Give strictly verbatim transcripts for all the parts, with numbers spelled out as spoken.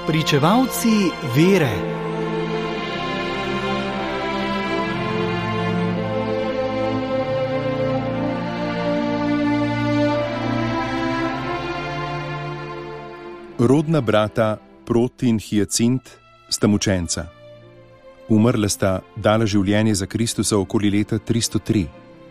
Pričevalci vere. Rodna brata Prot in Hiacint sta mučenca. Umrla sta, dala življenje za Kristusa okoli leta tristo tri.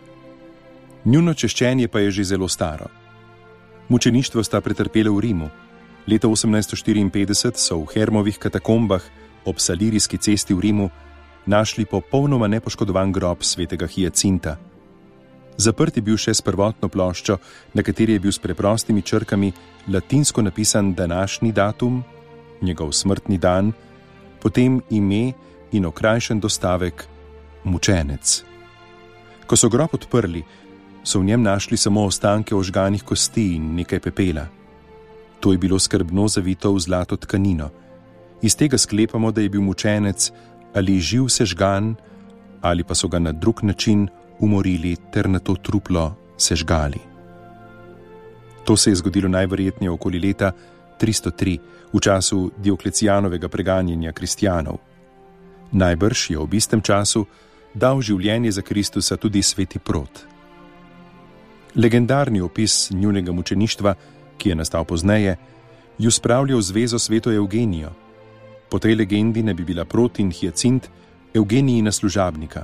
Njuno češčenje pa je že zelo staro. Mučeništvo sta pretrpela v Rimu. Leta osemnajststo štiriinpetdeset so v Hermovih katakombah ob Salirijski cesti v Rimu našli popolnoma nepoškodovan grob svetega Hiacinta. Zaprt je bil še s prvotno ploščo, na kateri je bil s preprostimi črkami latinsko napisan današnji datum, njegov smrtni dan, potem ime in okrajšen dostavek mučenec. Ko so grob odprli, so v njem našli samo ostanke ožganih kosti in nekaj pepela. To je bilo skrbno zavito v zlato tkanino. Iz tega sklepamo, da je bil mučenec ali živ sežgan, ali pa so ga na drug način umorili ter na to truplo sežgali. To se je zgodilo najverjetneje okoli leta tristo tri, v času Dioklecijanovega preganjanja kristjanov. Najbrž je ob istem času dal življenje za Kristusa tudi sveti Prot. Legendarni opis njunega mučeništva, ki je nastal pozneje, ju spravlja v zvezo sveto Evgenijo. Po tej legendi ne bi bila Prot in Hiacint Evgenijina služabnika.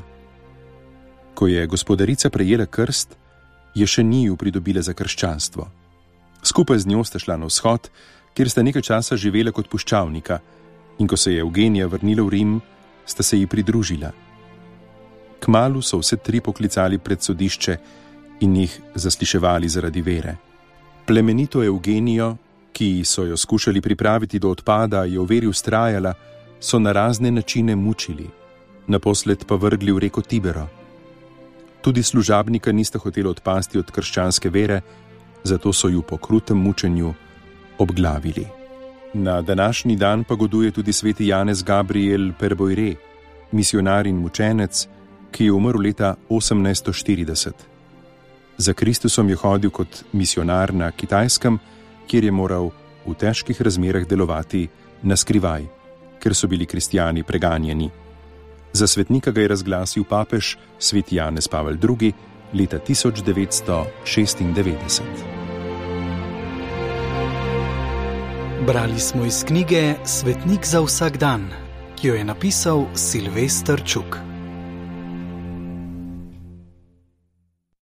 Ko je gospodarica prejela krst, je še njiju pridobila za krščanstvo. Skupaj z njo sta šla na vzhod, kjer sta nekaj časa živela kot puščavnika, in ko se je Evgenija vrnila v Rim, sta se ji pridružila. Kmalu so vse tri poklicali pred sodišče in jih zasliševali zaradi vere. Plemenito Evgenijo, ki so jo skušali pripraviti do odpada, je v veri vztrajala, so na razne načine mučili, naposled pa vrgli v reko Tibero. Tudi služabnika nista hotela odpasti od krščanske vere, zato so ju po krutem mučenju obglavili. Na današnji dan pa goduje tudi sveti Janez Gabriel Perbojre, misionar in mučenec, ki je umrl leta osemnajststo štirideset. Za Kristusom je hodil kot misionar na Kitajskem, kjer je moral v težkih razmerah delovati na skrivaj, ker so bili kristjani preganjeni. Za svetnika ga je razglasil papež sveti Janez Pavel drugi leta tisoč devetsto šestindevetdeset. Brali smo iz knjige Svetnik za vsak dan, ki jo je napisal Silvester Čuk.